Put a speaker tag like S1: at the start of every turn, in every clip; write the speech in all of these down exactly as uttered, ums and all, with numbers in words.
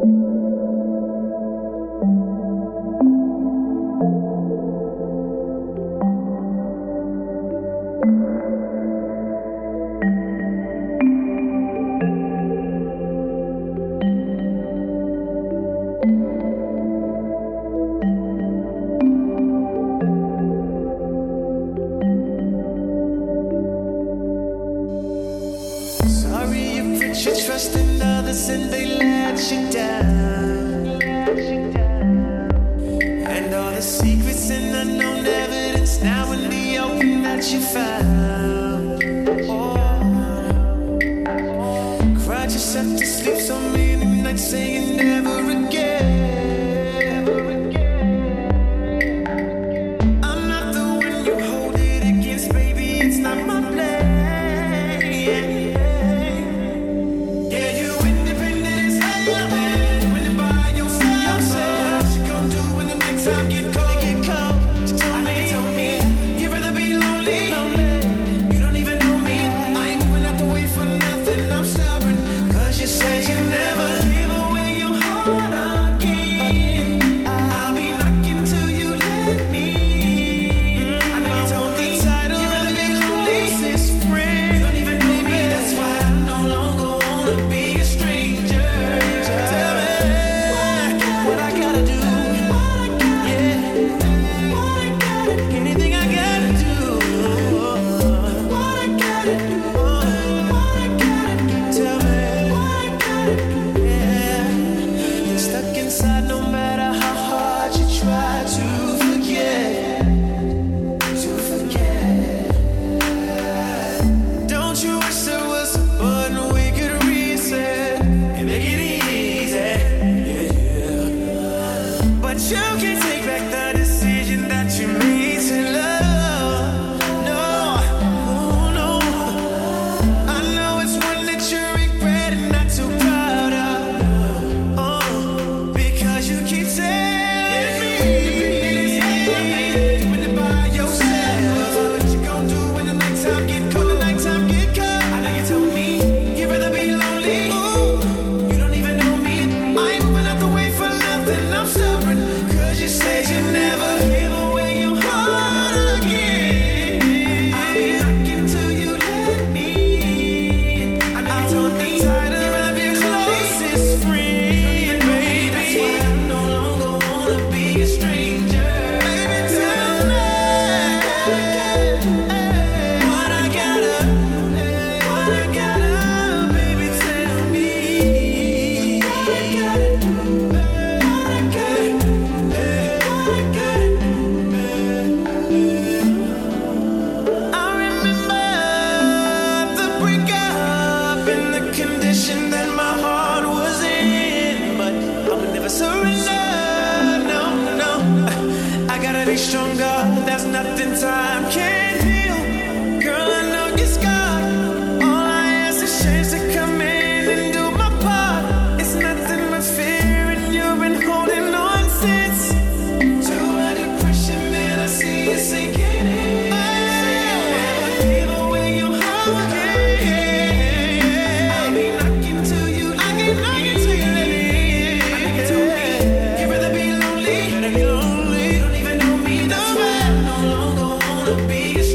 S1: Be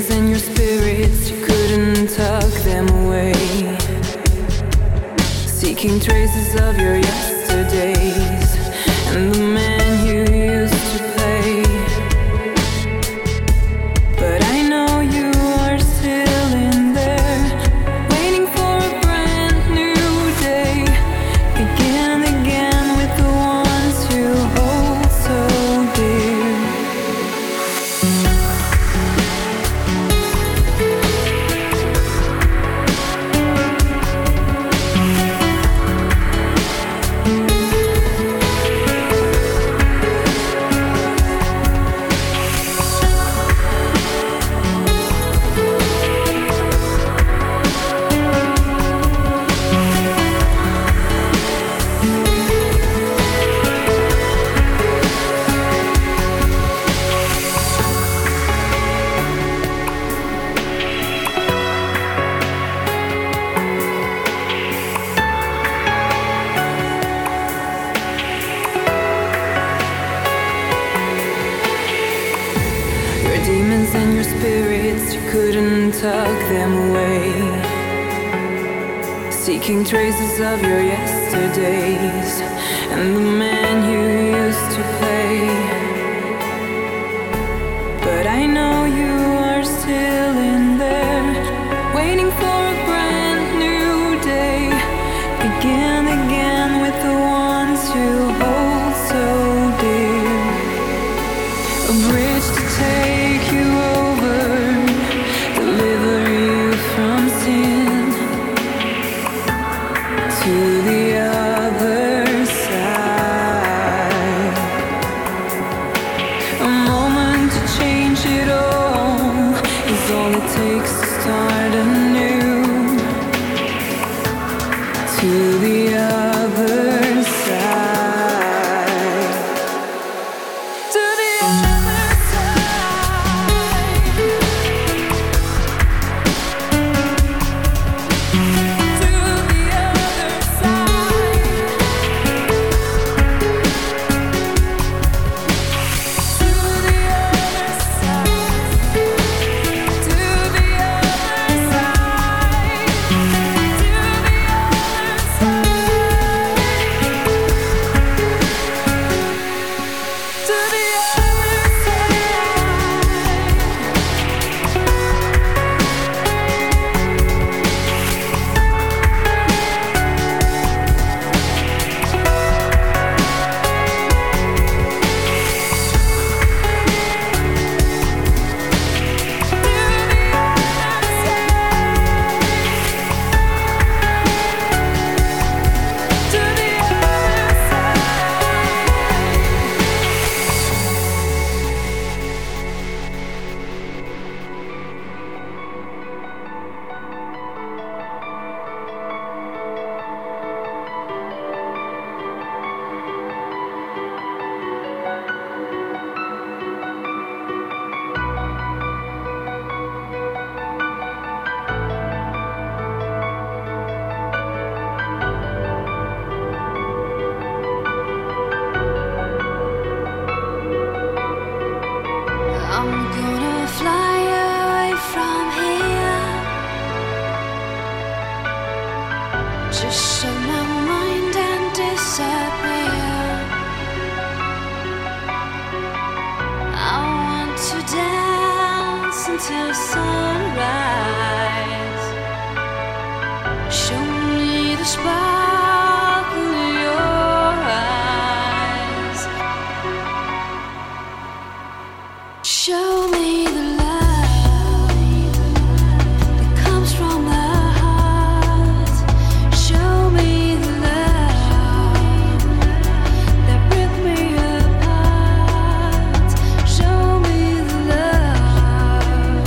S1: demons and your spirits, you couldn't tuck them away. Seeking traces of your yesterdays and the man you used to play. But I know you are still in there, waiting for a brand new day. Begin again with the ones you hold so dear. Demons and your spirits, you couldn't tuck them away. Seeking traces of your yesterdays and the man you used to play. But I know you are still in there, waiting for a brand new day. Begin again with the ones you hold so dear. A bridge to take you over, deliver you from sin to the other side. A moment to change it all is all it takes to start anew to the other side.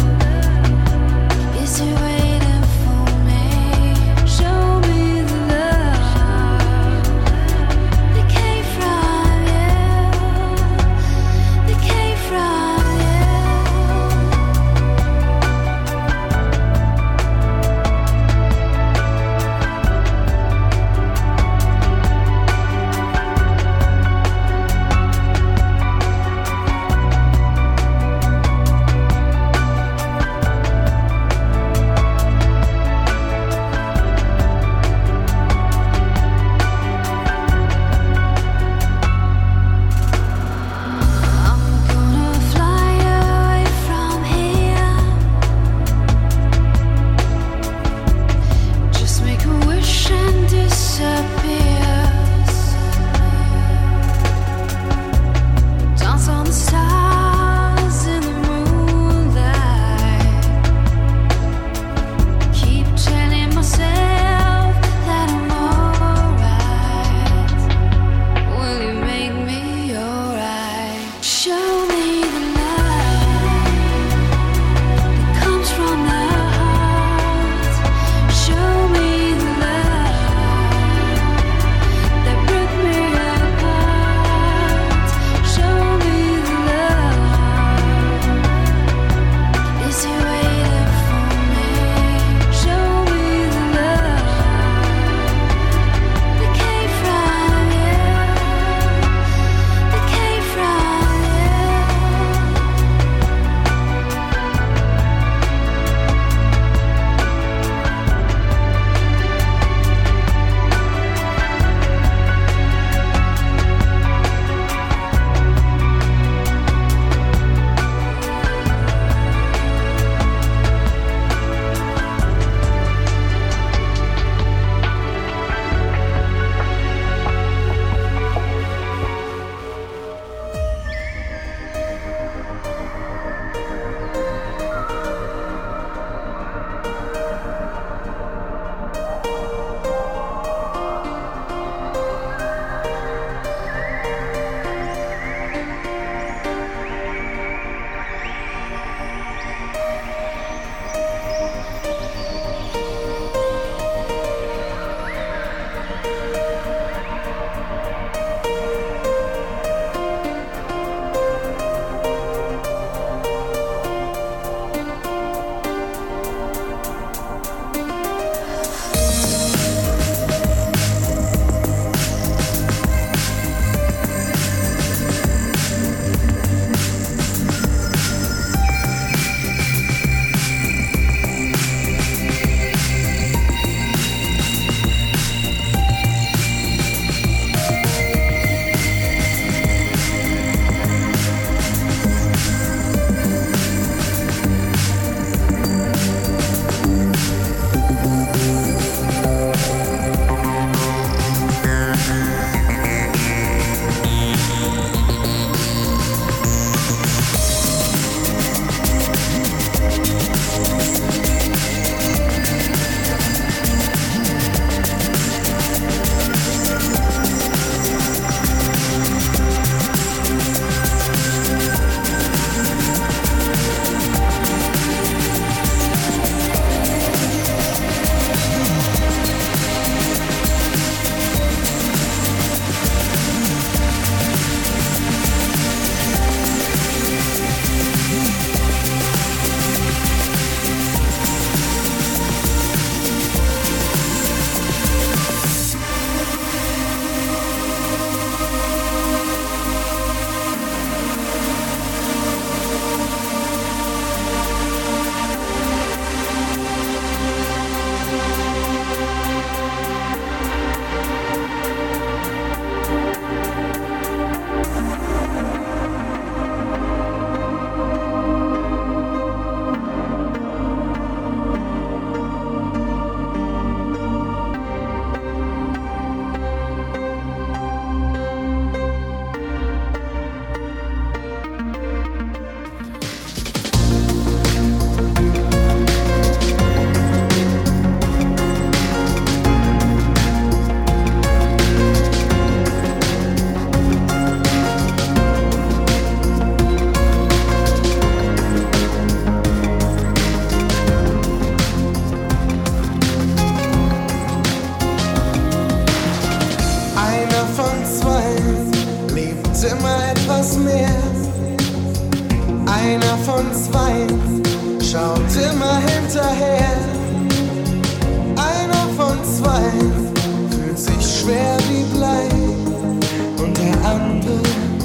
S2: Is it waiting for me? Show me the love. immer etwas mehr. Einer von zwei schaut immer hinterher. Einer von zwei fühlt sich schwer wie Blei. Und der andere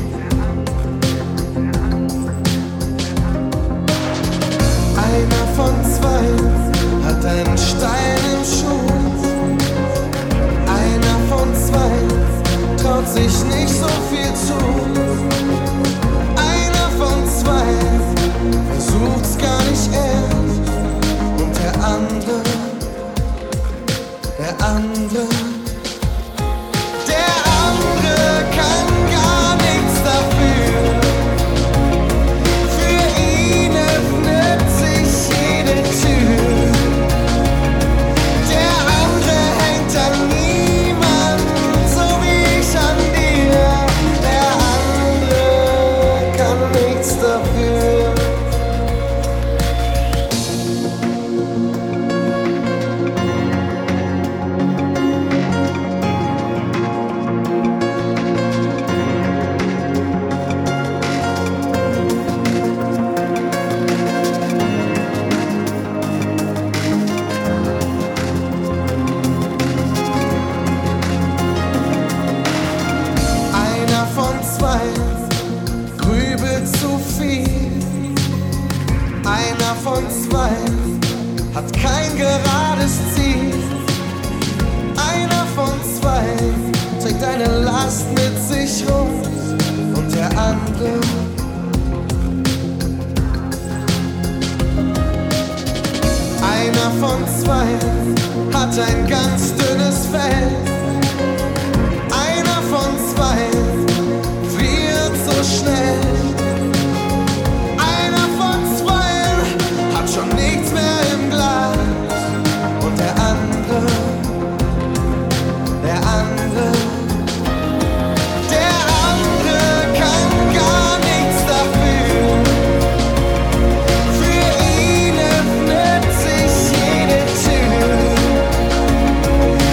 S2: Einer von zwei hat einen Stein im Schuh. Einer von zwei traut sich nicht so viel zu. Einer von zwei versucht's gar nicht erst. Und der andere, der andere, der andere kann gar nichts dafür. Für ihn öffnet sich jede Tür. Der andere hängt an niemand, so wie ich an dir. Der andere kann nichts dafür. Einer von zwei grübelt zu viel. Einer von zwei hat kein gerades Ziel. Einer von zwei trägt eine Last mit sich rum. Und der andere, einer von zwei hat ein ganz dünnes Fell. Einer von zwei friert so schnell. Einer von zwei hat schon nichts mehr im Glas. Und der andere, der andere, der andere kann gar nichts dafür. Für ihn öffnet sich jede Tür.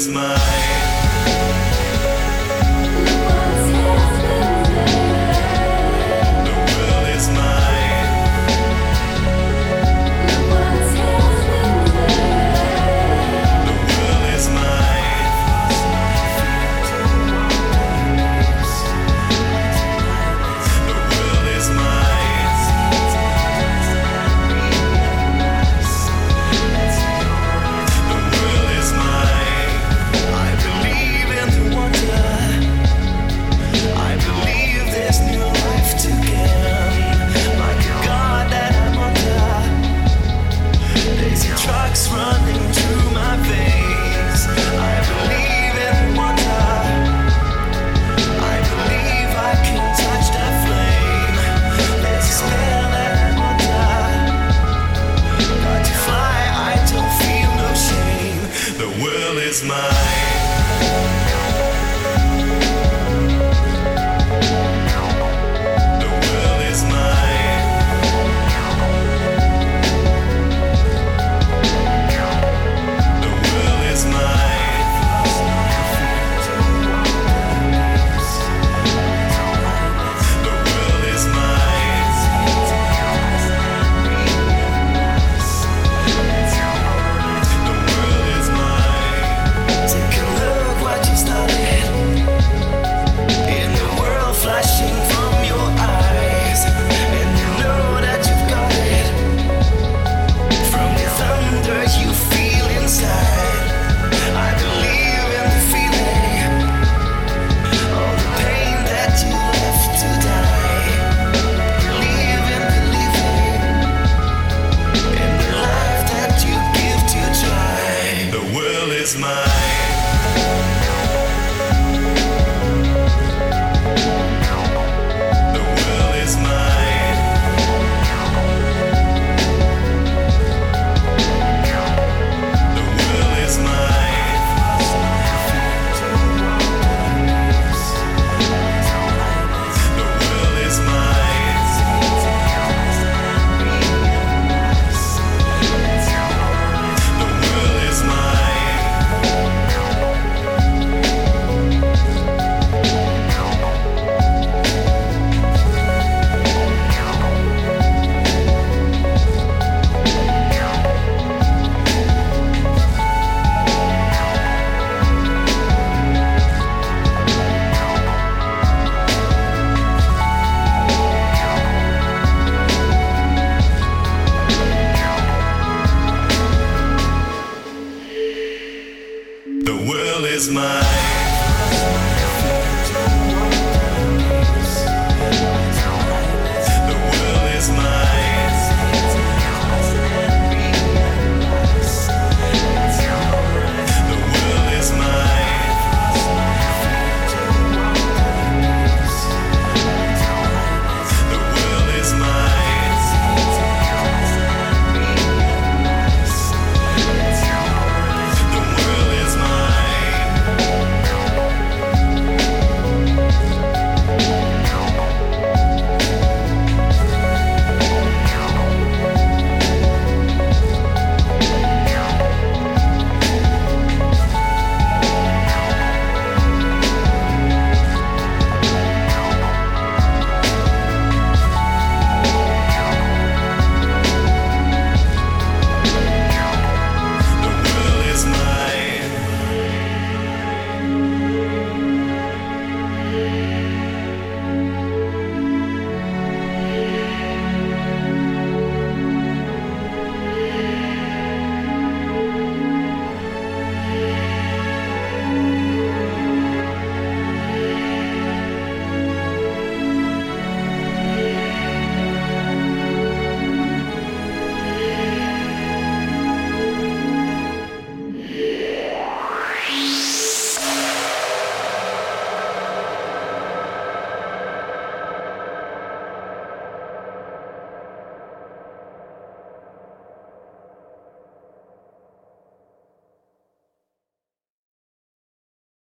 S2: is mine. Is mine. The world is mine. The world is mine. The world is mine. The world is mine. Take a look what you started in the world flashing from your eyes, and you know that you've got it from the thunder you feel inside. I believe in the feeling, all the pain that you left to die. Believe in believing in the life that you give to try. The world is mine. The world is mine.